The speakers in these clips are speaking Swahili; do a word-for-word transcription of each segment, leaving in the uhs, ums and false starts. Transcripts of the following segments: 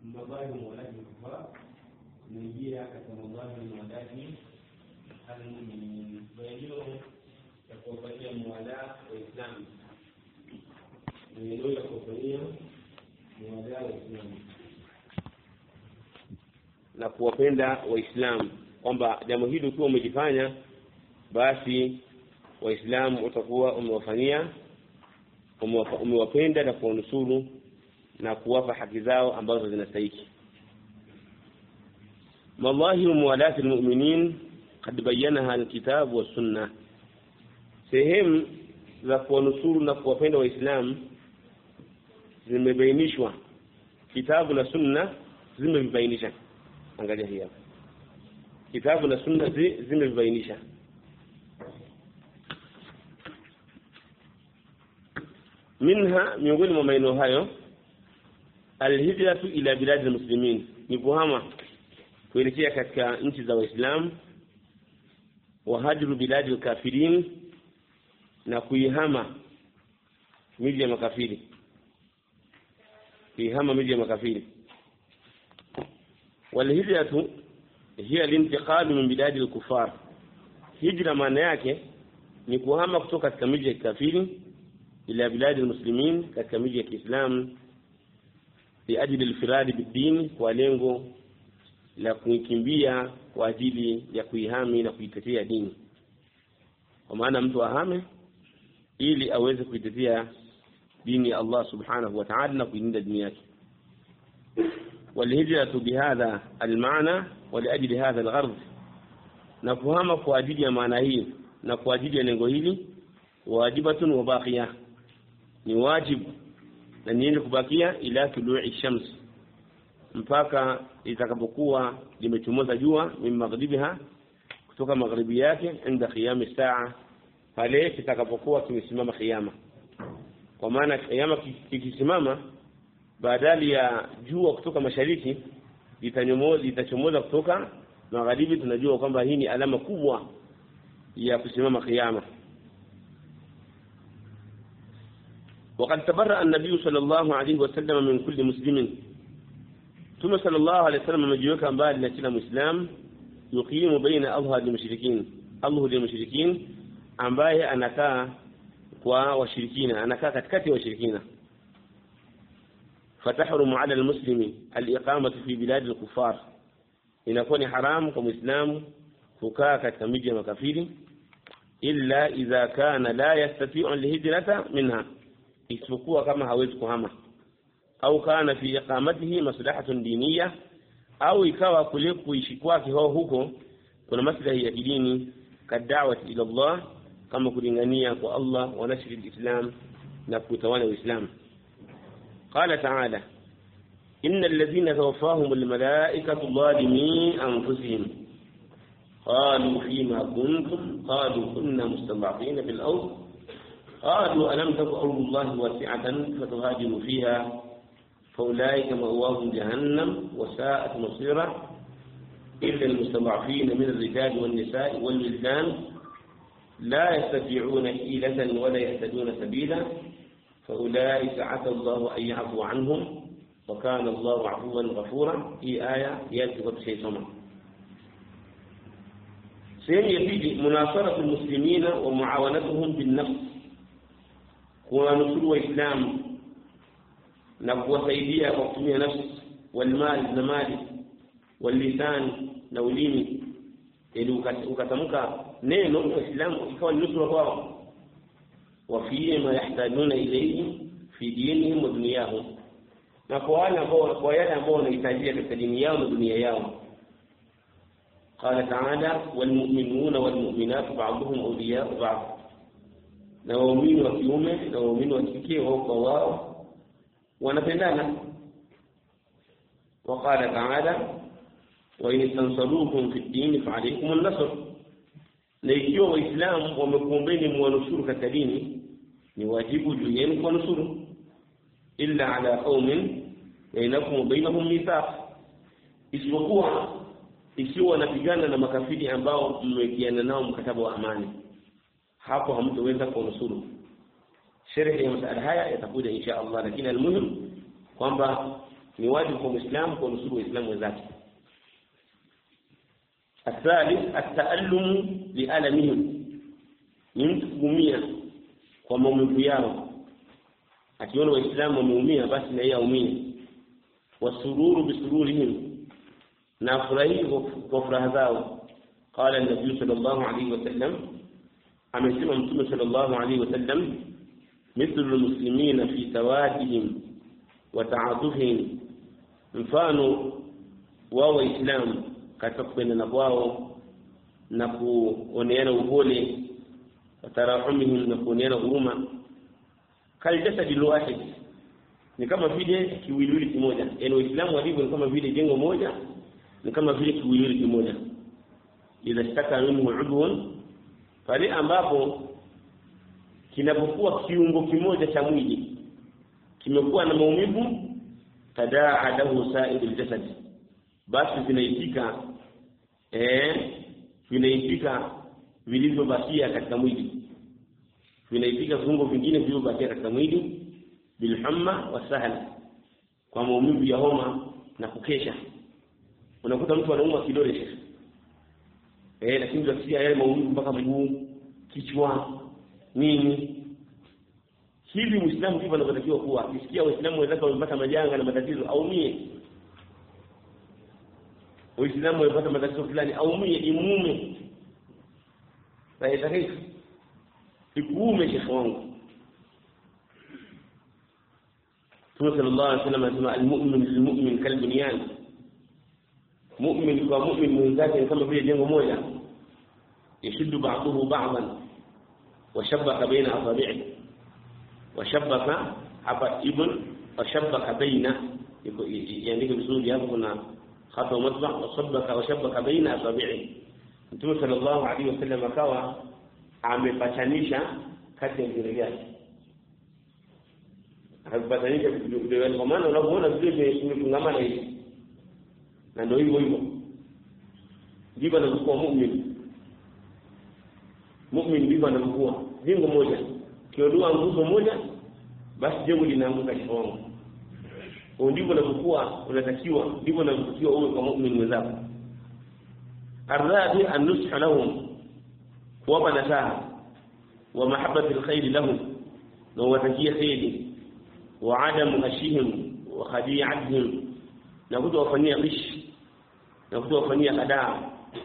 مظاهر موالاه الكفار نجيها كمظاهر موالاه المؤمنين ويجوز تكوفيا موالاه وإسلام ويجوز تكوفيا موالاه وإسلام na kuwapenda waislamu kwamba jambo hili ukiwa umejifanya basi waislamu utakuwa umewafanyia umewapenda na kuwanusuru na kuwapa haki zao ambazo zinastahili. Mallahi muwalati almu'minin qad bayyanaha alkitab was sunnah. Sehemu za kuwanusuru na kuwapenda waislamu zimebainishwa, kitabu na sunna zimebainisha. Angalia hii hapa, kitabu na sunna zimebainisha. Minha, miongoni mwa maeneo hayo, alhijratu ila bilad almuslimin, ni kuhama kuelekea katika nchi za waislamu, wa hajru bilad alkafirin, na kuihama miji ya makafiri, kuihama miji ya makafiri. Walhijratu hiya al-intiqal min bilad al-kuffar. Hijra maana yake ni kuhama kutoka katika miji ya kafiri ila bilad al-muslimin, katika miji ya Kiislamu, bi ajli al-firad bid-din, kwa lengo la kukimbia kwa ajili ya kuihami na kuitetea dini. Kwa maana mtu ahame ili aweze kuitetea dini ya Allah subhanahu wa ta'ala na kuilinda dini yake. والهجرة بهذا المعنى ولأجل هذا الغرض, na kuhama kwa ajili ya maana hii na kwa ajili ya lengo hili, wajibatun wa baqiya, ni wajibu na ni kubakia ila tulu'i shams, mpaka itakapokuwa limechomoza jua, min maghribiha, kutoka magharibi yake, inda qiyam as-saa, pale kitakapokuwa kimesimama kiyama. Kwa maana kiyama kikisimama, badali ya jua kutoka mashariki litanyomoza litachomoza kutoka magharibi, tunajua kwamba hii ni alama kubwa ya kusimama kiyama. وقد تبرأ النبي صلى الله عليه وسلم من كل مسلم, ثم صلى الله عليه وسلم مجيوكا mbali na kila muislam yuqimu baina adhhar al-mushrikin, Allah al-mushrikin, ambaye anakaa kwa washirikina, anakaa katikati ya washirikina. فتحرم على المسلم الإقامة في بلاد الكفار, inakuwa ni haramu kwa muislamu kukaa katika miji ya makafiri, illa idha kana la yastati'u al-hijrata minha, isipokuwa kama hawezi kuhama, au kana fi iqamatihi maslahatun diniyya, au ikawa kule kuishi kwake huko kuna maslahi ya kidini, kad'awati ila Allah, kama kulingania kwa Allah, wa nashri al-islam, na kutawala uislamu. قال تعالى: إن الذين توفاهم الملائكة ظالمي أنفسهم قالوا فيما كنتم قالوا كنا مستضعفين في الأرض قالوا ألم تكن أرض الله واسعة فتهاجروا فيها فأولئك مأواهم جهنم وساءت مصيرا إلا المستضعفين من الرجال والنساء والولدان لا يستطيعون حيلة ولا يهتدون سبيلا فأولئك عسى الله أن يعفو عنهم وكان الله عفوا غفورا. هي آية يجب شيء سمع. سيم يفيد مناصرة المسلمين ومعاونتهم بالنفس, ونصر وإسلام نبوة سيدية وقتمية نفس, والمال نمال, واللسان نوليني, ili ukatamka neno Uislamu ikawa nusura kwao, وفيما يحتاجون إليه في دينهم ودنياهم, na kwa wale ambao kwa yale ambao wanahitajia katika dini yao na dunia yao. قال تعالى: والمؤمنون والمؤمنات بعضهم أولياء بعض, na waumini wa kiume na waumini wa kike wao wao wanapendana. وقال تعالى: وإن استنصروكم في الدين فعليكم النصر, na ikiwa waislamu wamekuombeni mwanusuru katika dini, ni wajibu juu yenu kuwanusuru, illa ala qaumin bainakum wa bainahum mithaq, isipokuwa ikiwa wanapigana na makafiri ambao mmekiana nao mkataba wa amani, hapo hamtoweza kuwanusuru. Sharhi ya masala haya yatakuja insha Allah, lakini almuhim kwamba ni wajibu kwa Muislamu kunusuru Waislamu wenzake. الثالث التألم لألمهم ni mtu kuumia kwa maumivu yao. Akiona Waislamu wameumia basi na yeye aumie. Wasururu bisururihim, na furahi kwa furaha zao. Qala an-nabiy sallallahu alayhi wasallam, amesema Mtume sallallahu alayhi wasallam, mithlu al-muslimina fi tawadihim wa ta'atufihim, mfano wa Waislamu katika kupendana kwao na kuoneana upole, watarahumihim, na kuoneana huruma. Kaljasadi alwahid, ni kama vile kiwiliwili kimoja. Yaani Waislamu walivyo ni kama vile jengo moja, ni kama vile kiwiliwili kimoja. Idha shtaka minhu udhun, pale ambapo kinapokuwa kiungo kimoja cha mwili kimekuwa na maumivu, tadaa lahu sa'irul jasad, basi vinaitika eh vinaitika vilivyobakia katika mwili, vinaitika viungo vingine vilivyobakia katika mwili, bilhamma wasahal, kwa maumivu ya homa na kukesha. Unakuta mtu anaumwa kidole shekhi, eh lakini unasikia yale maumivu mpaka mguu, kichwa, nini. Hivi Muislamu ndivyo anavyotakiwa kuwa. Ukisikia Waislamu wenzake wamepata majanga na matatizo, aumie. Waislamu wamepata matatizo fulani, aumie, imume. Sahihi. Ikuume shekhi wangu. Mtume sallallahu alayhi wasallam anasema al-mu'min lil-mu'min kal-bunyan. Mu'min kwa mu'min mwenzake kama vile jengo moja. Yashuddu ba'dahu ba'dan wa shabbaka baina asabi'i. Wa shabbaka hapa ibn wa shabbaka baina, yani vizuri hapo kuna khata matba, wa shabbaka wa shabbaka baina asabi'i. Mtume sallallahu alayhi wasallam akawa amepatanisha kati ya vidole vyake. Akapatanisha vidole, kwa maana unapoona vidole vimefungamana hivi, na ndio hivyo hivyo ndivyo anakuwa muumini. Muumini ndivyo anakuwa jengo moja, kiondoa nguzo moja basi jengo linaanguka chini. Ndivyo anakuwa unatakiwa, ndivyo anakuwa uwe kwa muumini mwenzako. Arrabi an-nusha lahum wa nasaha wa mahabbati al-khayr lahum, na watakia khairi wa adam ashihim wa khadi'atihim, na kutowafanyia ghish, na kutowafanyia hadaa,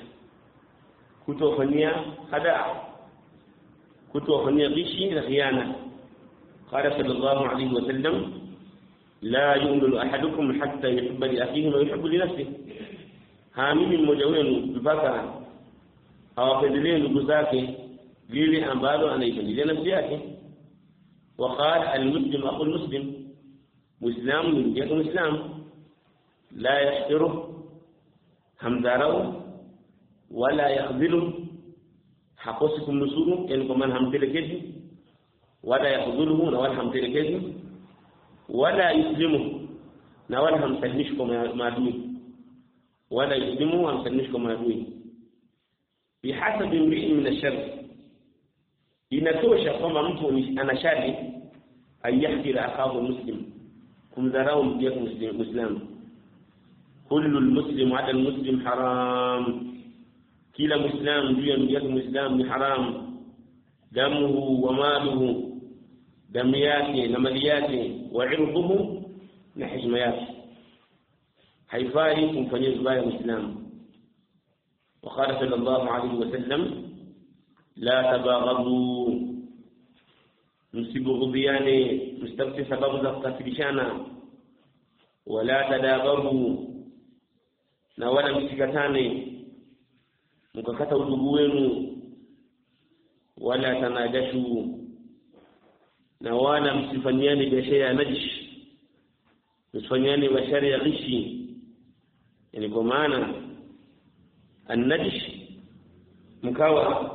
kutowafanyia hadaa, kutowafanyia ghishi na khiana. Qala sallallahu alayhi wa sallam, la yu'minu ahadukum hatta yuhibba li akhihi ma yuhibbu li nafsihi, haamini mmoja wenu mpaka awapendelee ndugu zake vile ambalo anaipendelea nafsi yake. Waqala al-muslim aqul muslim, muislamu ni ndugu yake muislamu. La yahqiru, hamdharau, wala yakhdhilu, hakosi kumnusuru, yani kwa maana hamtelekezi, wala yakhdhuluhu, na wala hamtelekezi, wala yuslimu, na wala hamsalimishi kwa maadui, wala yuslimu hamsalimishi kwa maadui. Bihasabi mri'in min ash-sharr, inatosha kwamba mtu ana shari, ayahkira akahu muslim, kumdharau ndugu yake muislamu. Kullu al-muslim 'ala al-muslim haram, kila muislamu juu ya ndugu yake muislamu ni haram. Damuhu wa maluhu, damu yake na mali yake, wa irduhu, na heshima yake, haifai kumfanyia vibaya muislamu. وقال صلى الله عليه وسلم لا تباغضوا, msibughdhiane, msitafute sababu za kukasirishana. Wala tadabaru, na wala msikatane mkakata udugu wenu. Wala tanajashu, na wala msifanyane biashara ya najish, msifanyane biashara ya ghishi. Yani kwa maana an-najish mkawa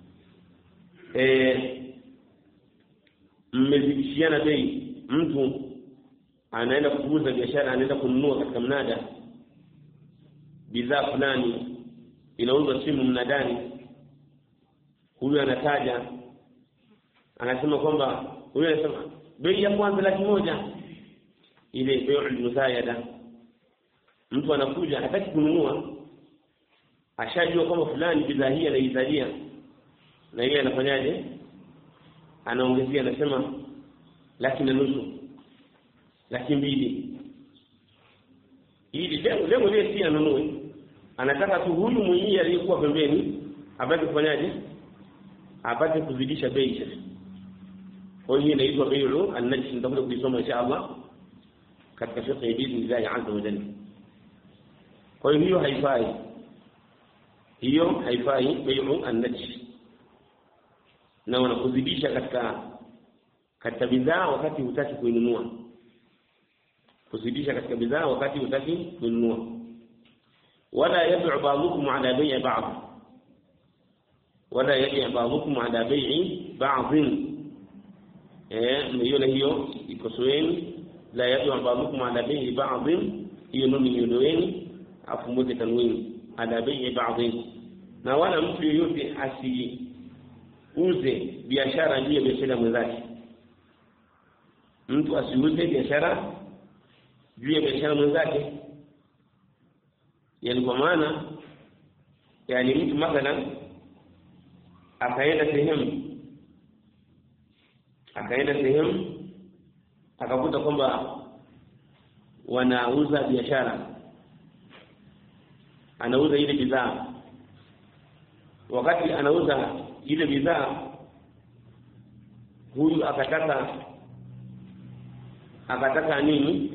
eh mmezidishiana bei. Mtu anaenda kuuza biashara, anaenda kununua katika mnada bidhaa fulani, inauzwa simu mnadani, huyu anataja, anasema kwamba huyu anasema bei ya kwanza laki moja, ile bai'ul muzayada. Mtu anakuja hataki kununua, ashajua kwamba fulani bidhaa hii anaizalia, na yeye anafanyaje? Anaongezea, anasema laki na nusu, laki mbili, ili leo leo yeye si anunue, anataka tu huyu mwenyewe aliyekuwa pembeni apate kufanyaje? Apate kuzidisha bei. Kwa hiyo inaitwa bai'u an-najs. Nitakuja kuisoma insha Allah katika fiqh ya dini Allah azza wa jalla. Kwa hiyo haifai, hiyo haifai bai'u an-najs, na wanakuzidisha katika katika bidhaa wakati hutaki kuinunua, kuzidisha katika bidhaa wakati hutaki kuinunua. Wala yab'u ba'dukum 'ala bai'i ba'd, wala yab'u ba'dukum 'ala bai'i ba'd. eh hiyo na hiyo ikosoeni, la yab'u ba'dukum 'ala bai'i ba'd, hiyo ndio niondoeni, afu moja tanwini, 'ala bai'i ba'd. Na wala mtu yoyote asiuze biashara juu ya biashara mwenzake, mtu asiuze biashara juu ya biashara mwenzake. Yani kwa maana, yani mtu mathalan akaenda sehemu akaenda sehemu akakuta kwamba wanauza biashara, anauza ile bidhaa. Wakati anauza ile bidhaa, huyu akataka akataka nini?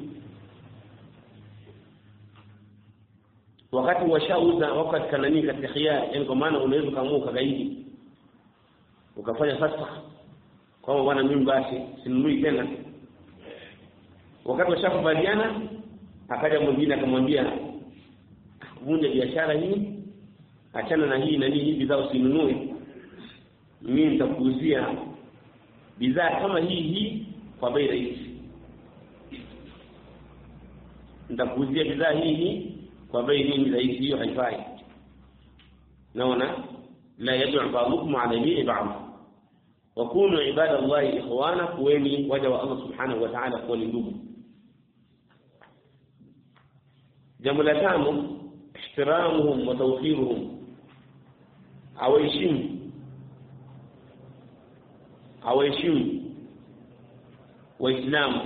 Wakati washauza wakati kana nini katika khiyar, yani kwa maana unaweza kaamua kagaidi ukafanya fasakh kwa bwana, mimi basi sinunui tena. Wakati washakubaliana, akaja mwingine akamwambia vunja biashara hii, achana na hii na hii bidhaa usinunue, mimi nitakuuzia bidhaa kama hii hii kwa bei rahisi, nitakuuzia bidhaa hii hii kwa bei hii rahisi. Hiyo haifai. Naona la yad'u ba'dukum 'ala bai'i ba'd, wa kunu ibadallahi ikhwana, kuweni waja wa Allah subhanahu wa ta'ala kwa ndugu. Jambo la tano, ihtiramuhum wa tawqiruhum, awaheshimu awaheshimu Waislamu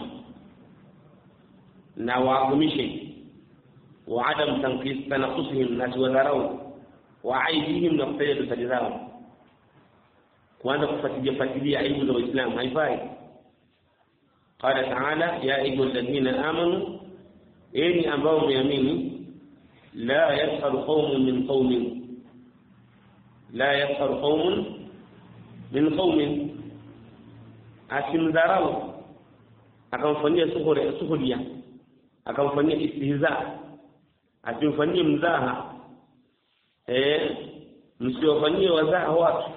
na waadhimishe, wa adam tanqis tanaqusihim, na tuwadharau, wa aibihim, na kutaja dosari zao. Kwanza kufuatilia fuatilia aibu za Waislamu haifai. Qala ta'ala, ya ayyuhalladhina amanu, enyi ambao mmeamini, la yaskhar qaumun min qaumin, la yaskhar qaumun min qaumin, asimdharau akamfanyia sukhuri sukhuriya, akamfanyia istihza, asimfanyie mzaha. eh msiwafanyie wazaha watu,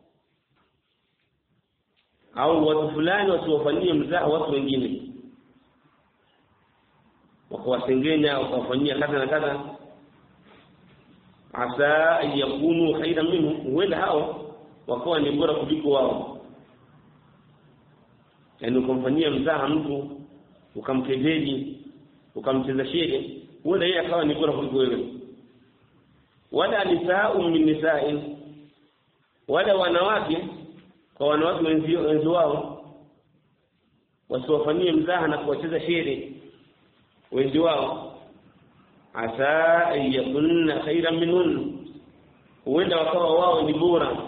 au watu fulani wasiwafanyie mzaha watu wengine, wakawasengenya wakawafanyia kadha na kadha. Asa yakunu khairan minhum, wala hao wakawa ni bora kuliko wao. Yani ukamfanyia mzaha mtu, ukamkejeli, ukamcheza shere, wala yeye akawa ni bora kuliko wewe. Wala nisaa'u min nisa'in, wala wanawake kwa wanawake wenzi wao wasiwafanyie mzaha na kuwacheza shere wenzi wao. Asa yakunna khairan minhun, wenda wakawa wao ni bora.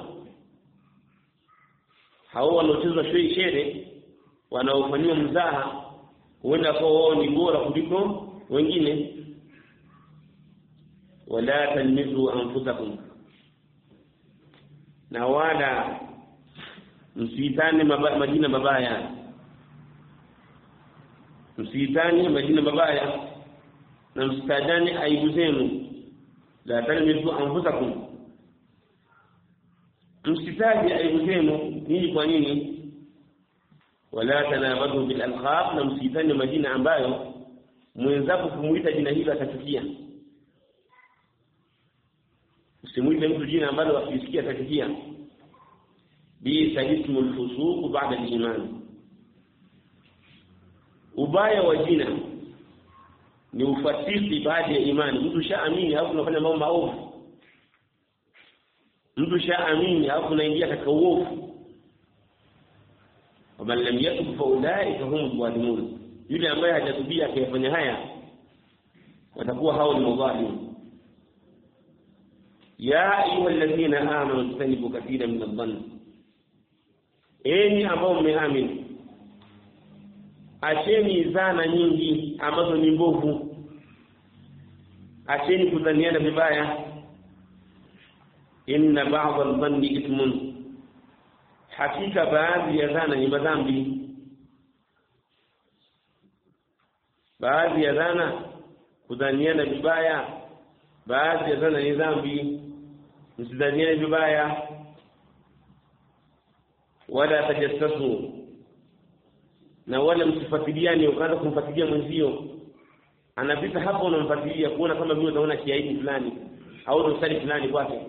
Hao wanaocheza shere, wanaofanyia mzaha, wenda wakawa wao ni bora kuliko wengine. Wala talmizu anfusakum, na wala msiitane majina mabaya, msiitane majina mabaya, na msitajane aibu zenu. La talmizu anfusakum, msitaje aibu zenu nini. Kwa nini? Wala tanabadu bil alqab, na msiitane majina ambayo mwenzako kumuita jina hilo atachukia. Usimuite mtu jina ambalo akisikia atachukia. Bi ismul fusuq ba'da al-iman, ubaya wa jina ni ufasiki baada ya imani. Mtu shaamini au unafanya mambo maovu, mtu shaamini au unaingia katika uovu, waman lam yatub fa ulaika hum zalimun, yule ambaye hajatubia akifanya haya watakuwa hao ni madhalimu. ya ayyuhalladhina amanu tanibu kathiran min adh-dhann, enyi ambao mmeamini acheni zana nyingi ambazo ni mbovu, acheni kudhaniana vibaya. inna ba'd al-dhanni ithmun, hakika baadhi ya zana ni madhambi. Baadhi ya zana kudhaniana vibaya, baadhi ya zana ni dhambi, msidhaniane vibaya. wala tajassasu, na wala msifuatiliane ukaanza kumfuatilia mwenzio, anapita hapo unamfuatilia kuona kama vile unaona kiaidi fulani au dosari fulani kwake.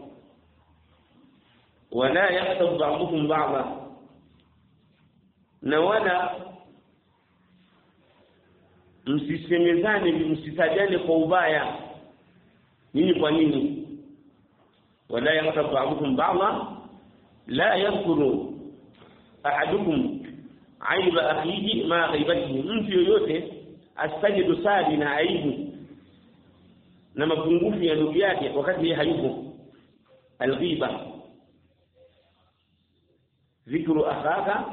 wala yahsab ba'dukum ba'dha, na wala msisemezane, msitajane kwa ubaya. Nini? Kwa nini? wala yahsab ba'dukum ba'dha la yadhkuru ahadukum aiba akhihi ma ghaibatihi, mtu yoyote asitaje dosari na aibu na mapungufu ya ndugu yake wakati yeye hayupo. Alghiba dhikru akhaka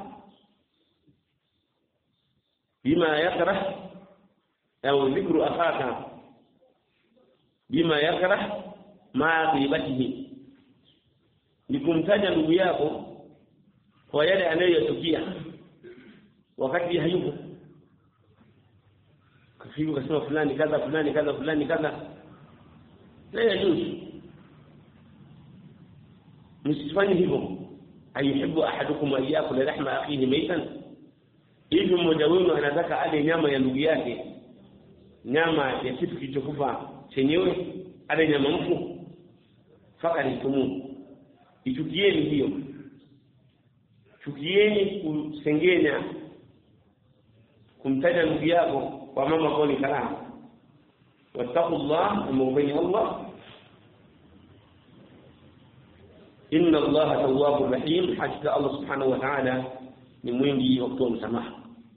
bima yakrah, au dhikru akhaka bima yakrah ma ghibatihi, ni kumtaja ndugu yako kwa yale anayoyachukia wakati hayupo. Kafiru kasema fulani kaza fulani kaza fulani kaza, la yajuzu. msifanye hivyo. ayuhibbu ahadukum an yakula lahma akhihi maytan, hivi mmoja wenu anataka ale nyama ya ndugu yake, nyama ya kitu kilichokufa chenyewe, ale nyama mfu. Fakarihumu, ichukieni hiyo, chukieni kusengenya, kumtaja ndugu yako kwa mama kwa ni karaha. wattaqullah, mu'mini Allah, inna Allah tawwabur rahim, hakika Allah subhanahu wa ta'ala ni mwingi wa kutoa msamaha.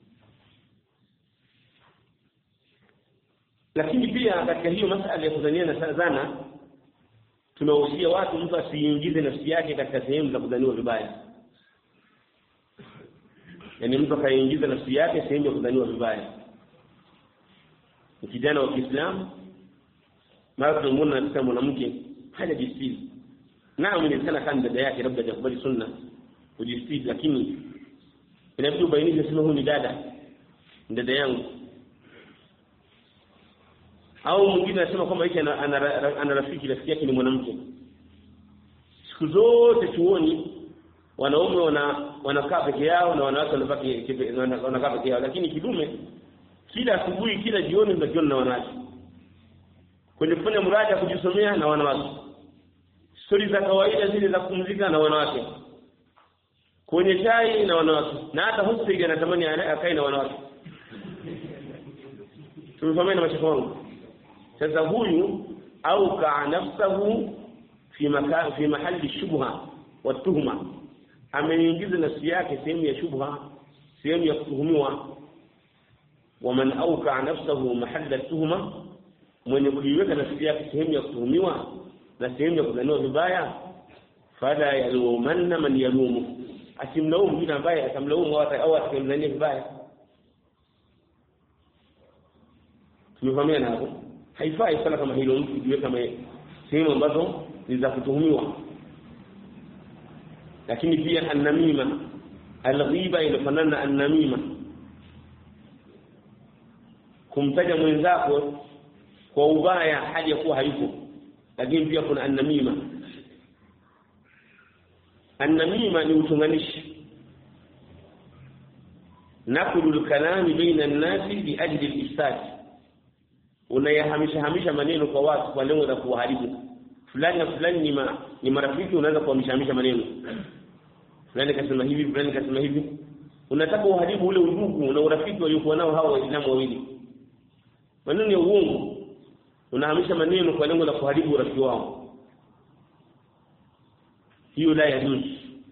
Lakini pia katika hiyo masala ya kudhaniana zana, tunawahusia watu mtu asiingize nafsi yake katika sehemu za kudhaniwa vibaya. Yaani mtu akaingiza nafsi yake sehemu ya kudhaniwa vibaya. Kijana wa Kiislamu mara tunamuona anasema mwanamke hajajistiri, naam inawezekana kama dada yake labda hajakubali sunna kujistiri, lakini inabidi ubainishe sema huyu ni dada, dada yangu. Au mwingine anasema kwamba yeye ana rafiki, rafiki yake ni mwanamke. Siku zote chuoni wanaume wana wanakaa peke yao na wanawake wanakaa peke yao, lakini kidume kila asubuhi kila jioni mnajiona na wanawake kwenye kufanya mraja kujisomea na wanawake, stori za kawaida zile za kupumzika na wanawake, kwenye chai na wanawake, na hata hostel anatamani akae na wanawake. Tumefahamiana na mashaka wangu. Sasa huyu au ka nafsahu fi makan fi mahali shubha wa tuhma, ameingiza nafsi yake sehemu ya shubha, sehemu ya kutuhumiwa. Waman auka nafsahu mahalla tuhma, mwenye kuiweka nafsi yake sehemu ya kutuhumiwa na sehemu ya kudhaniwa vibaya, fala yalumanna man yalumu, asimlaumu yule ambaye atamlaumu au atamdhania vibaya. Tumefahamiana hapo? Haifai sana kama hilo mtu kujiweka sehemu ambazo ni za kutuhumiwa. Lakini pia an-namima, al-ghiba inafanana an-namima, kumtaja mwenzako kwa ubaya hadi kuwa hayupo. Lakini pia kuna an-namima. An-namima ni utunganishi, naqlul kalami baina an-nasi bi ajli al-ifsad, unayahamisha hamisha maneno kwa watu kwa lengo la kuharibu. Fulani na fulani ni, ma, ni marafiki, unaanza kuhamisha hamisha maneno. Fulani kasema hivi, fulani kasema hivi. unataka uharibu ule udugu na urafiki waliokuwa nao hao waislamu wawili. Maneno ya uongo, unahamisha maneno kwa lengo la kuharibu urafiki wao, hiyo la yajuz.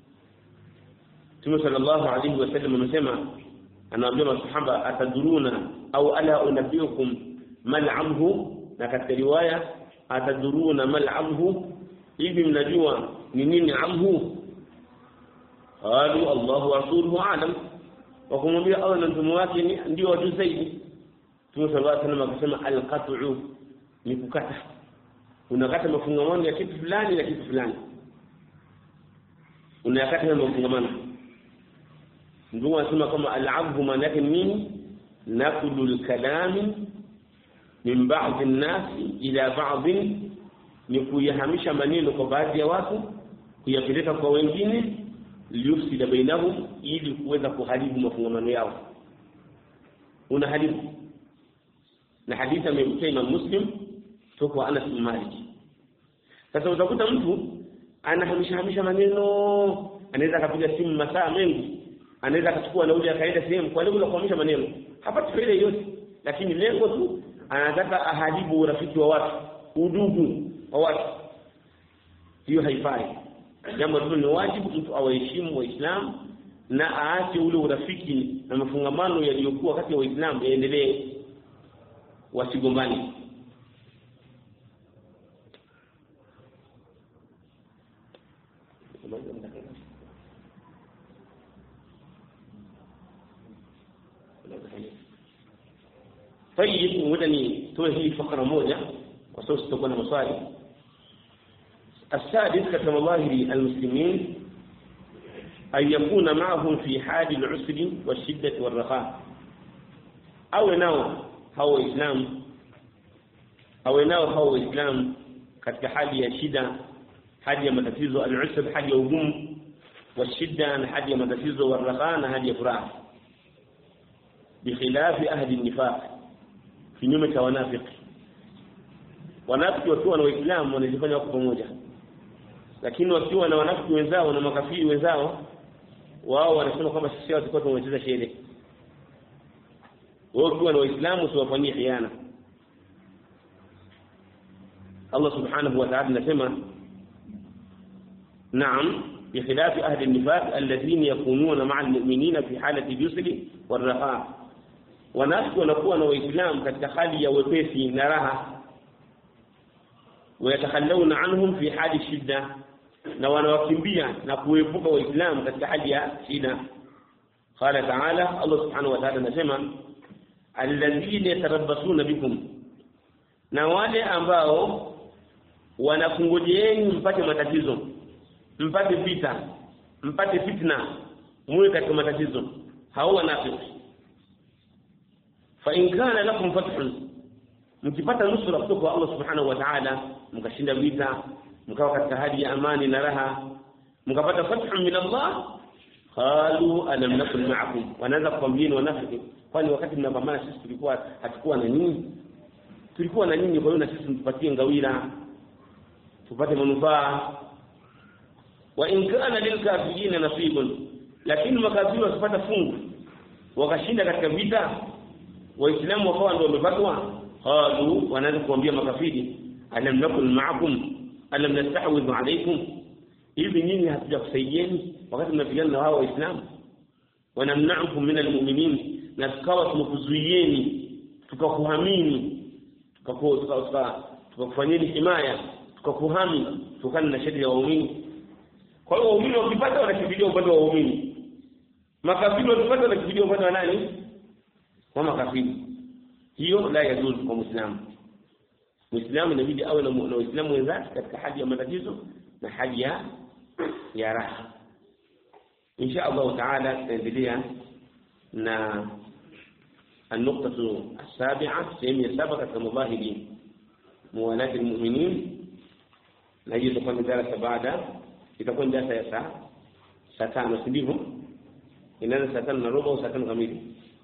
Mtume sallallahu alayhi wasallam amesema, anawaambia masahaba, ataduruna au ala unabiyukum mal'amhu, na katika riwaya ataduruna mal'amhu, hivi mnajua ni nini amhu? Qalu Allahu wa rasuluhu a'lam, wakamwambia Allah na mtume wake ndio wajua zaidi. Mtume sallallahu alayhi wasallam akasema, al-qat'u, ni kukata, unakata mafungamano ya kitu fulani na kitu fulani, unayakata mafungamano. Ndio anasema kama al-'abdu maana yake nini? Naqlu al-kalam min ba'd an-nas ila ba'd, ni kuyahamisha maneno kwa baadhi ya watu kuyapeleka kwa wengine, liyufsida bainahum, ili kuweza kuharibu mafungamano yao. Unaharibu. Na hadithi amepokea Imam Muslim kutoka Anas bin Malik. Sasa utakuta mtu anahamisha hamisha maneno, anaweza akapiga simu masaa mengi, anaweza akachukua nauli akaenda sehemu kwa lengo la kuhamisha maneno, hapati faida yoyote, lakini lengo tu anataka aharibu urafiki wa watu, udugu wa watu. Hiyo haifai. Jambo hilo ni wajibu mtu awaheshimu Waislamu na aache ule urafiki na mafungamano yaliyokuwa kati ya Waislamu yaendelee, wasigombani. طيب ودني توهي فقره moja kwa sababu tutakuwa na maswali. السادس كتب الله للمسلمين أن يكون معهم في حال العسر والشدة والرخاء. أو ناو هو إسلام أو ناو هو إسلام katika hali ya shida, hali ya matatizo, al-usr hali ya ugumu, والشدة hali ya matatizo, والرخاء na hali ya furaha. بخلاف أهل النفاق, kinyume cha wanafiki. Wanafiki wakiwa na Waislamu wanajifanya wako pamoja, lakini wakiwa na wanafiki wenzao na makafiri wenzao, wao wanasema kwamba sisi watakuwa tunacheza sherehe. Wao wakiwa na Waislamu usiwafanyie khiana. Allah subhanahu wa ta'ala anasema, naam, بخلاف أهل النفاق الذين يكونون مع المؤمنين في حالة اليسر والرخاء. Wanafiki wanakuwa na Waislamu katika hali ya wepesi na raha, wayatakhallawna anhum fi hali shidda, na wanawakimbia na kuepuka Waislamu katika hali ya shida. Qala ta'ala, Allah subhanahu wa ta'ala anasema, alladhina yatarabbasuna bikum, na wale ambao wanakungojeeni mpate matatizo, mpate vita, mpate fitna, muwe katika matatizo, hao wanafiki. Fa in kana lakum fathun, mkipata nusura kutoka kwa Allah subhanahu wa ta'ala, mkashinda vita, mkawa katika hali ya amani na raha, mkapata fathun min Allah, qalu alam nakun ma'akum, wanaanza kuambieni wanafiki, kwani wakati mnapambana sisi tulikuwa hatakuwa na nini? Tulikuwa na nini? Kwa hiyo na sisi mtupatie ngawira tupate manufaa. Wa in kana lilkafirin nasibun, lakini makafiri wasipata fungu wakashinda katika vita, Waislamu wakawa ndio wamepatwa, qalu, wanaanza kuambia makafiri, alam nakun ma'akum alam nastahwidhu alaykum, hivi nyinyi hatujakusaidieni wakati mnapigana na hao Waislamu? Wanamna'ukum min almu'minin, na tukawa tumekuzuieni tukakuhamini tukakufanyeni himaya tukakuhami tukana na sheria ya waumini. Kwa hiyo waumini wakipata wanakimbilia upande wa waumini, makafiri wakipata wanakimbilia upande wa nani? Wa makafiri. Hiyo la yajuzu kwa Muislamu. Muislamu inabidi awe na Waislamu wenzake katika hali ya matatizo na hali ya ya raha. Insha Allah taala tutaendelea na النقطة السابعة سيمي سابقة كمظاهرين موالاة المؤمنين. نجي تكون دراسة بعد تكون دراسة يسا ساتان وسبيهم إننا ساتان نروبا وساتان غميري.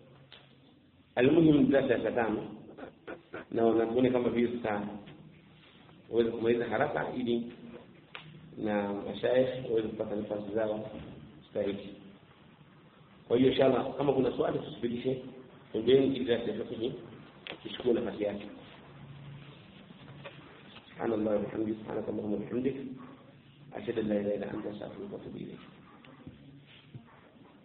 المهم دراسة ساتان نو نكون كما في ساتان وإذا كما إذا حركة إلي na mashaikh waweze kupata nafasi zao stahiki. Kwa hiyo inshallah kama kuna swali tusipitishe pembeni ili tusifikie tuchukue nafasi yake. Subhanallah wa bihamdihi, subhanakallahumma wa bihamdika ashhadu an la ilaha illa anta astaghfiruka wa atubu ilayk.